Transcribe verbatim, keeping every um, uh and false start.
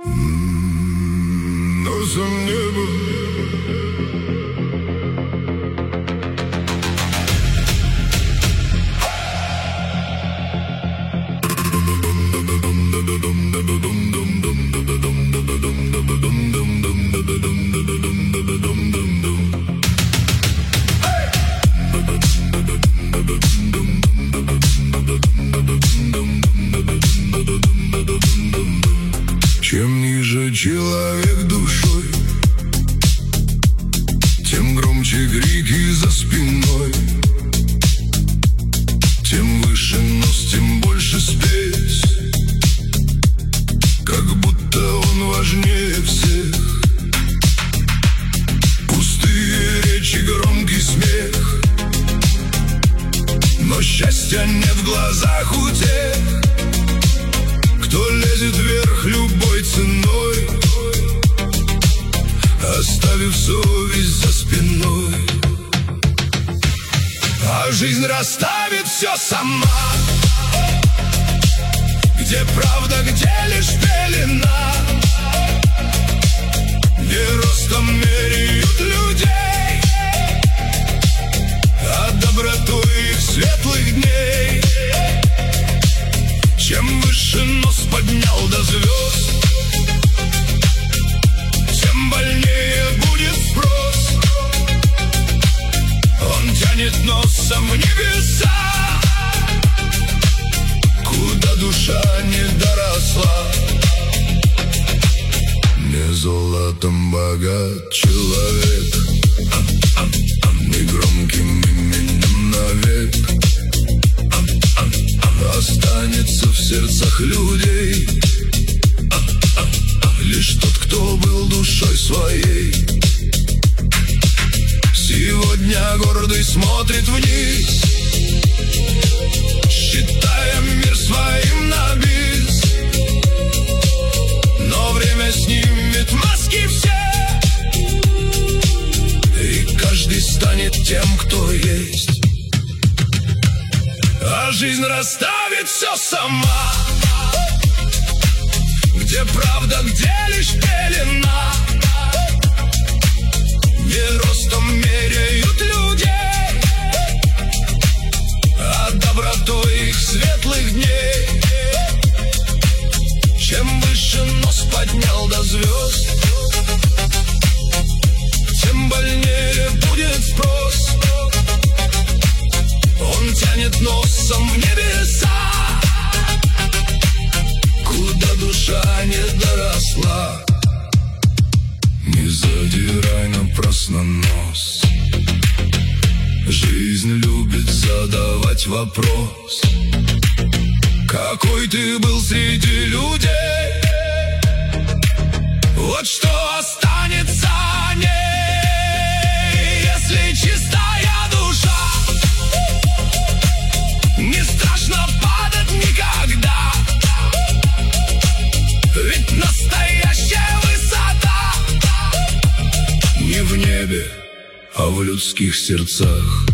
Носом небо. Чем ниже человек душой, тем громче крики за спиной. Тем выше нос, тем больше спесь, как будто он важнее всех. Пустые речи, громкий смех, но счастья нет в глазах у тех, кто лезет вверх любой ценой, оставив совесть за спиной. А жизнь расставит все сама, где правда, где лишь пелена. Не ростом меряют людей, а добротой их светлых дней. Чем выше нос поднял до звезд, тем больнее будет спрос. Он тянет носом в небеса, куда душа не доросла. Не золотом богат человек, не громким именем навек. Останется в сердцах людей лишь тот, кто был душой своей. Сегодня гордый смотрит вниз, считая мир своим на бис. Но время снимет маски все, и каждый станет тем, кто есть. А жизнь расставит все сама, где правда, где лишь пелена. Не ростом меряют людей, а добротой их светлых дней. Чем выше нос поднял до звезд, тем больнее будет спрос. Он тянет носом в небеса, куда душа не доросла. Не задирай напрасно нос, жизнь любит задавать вопрос: какой ты был среди людей? Вот что останется о ней, если чистая душа. Не страшно падать никогда, ведь настоящая высота не в небе, а в людских сердцах.